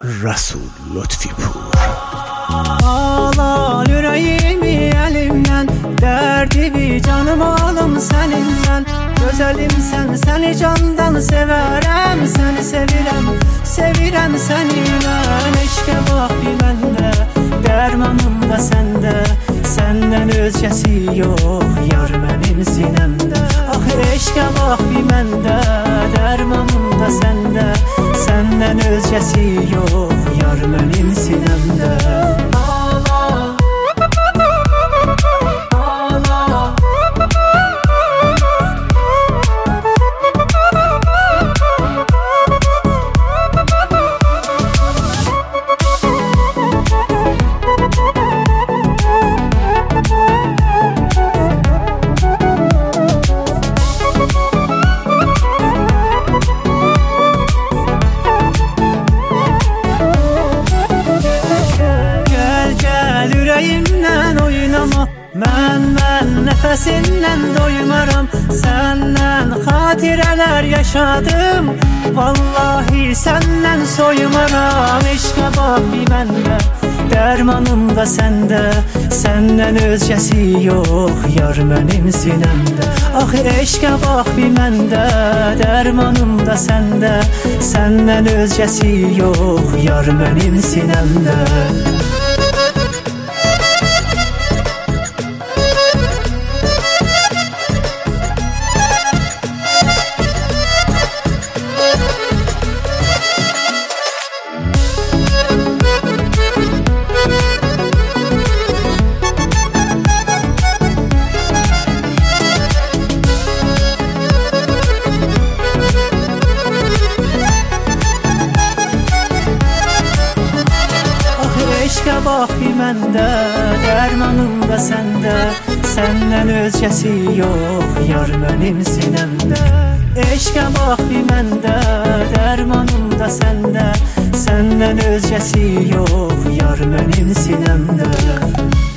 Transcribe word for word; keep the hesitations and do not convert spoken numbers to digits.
Rasul Lütfipur. Al yüreğimi elimden, derdimi canım alım seninle. Güzelim sen, seni candan severem, seni sevirem, sevirem seni ben. Eşke bak bir bende, dermanım da sende, senden özgesi yok yar benim sinemde. Ah eşke bak bir bende, dermanım da sende, senden özgesi yok yar benim sinemde. Mən, mən nəfəsindən doymaram, səndən xatirələr yaşadım. Vallahi səndən soymaram, eşqə bax bir məndə, dərmanım da səndə, səndən özgəsi yox yar mənim sinəmdə. Ah eşqə bax bir məndə, dərmanım da səndə, səndən özgəsi yox yar mənim sinəmdə. Eşqə bax bir məndə, dərmanım da səndə, səndən özgəsi yox yar mənim sinəmdə. Eşqə bax bir məndə, dərmanım da səndə, səndən özgəsi yox yar mənim sinəmdə.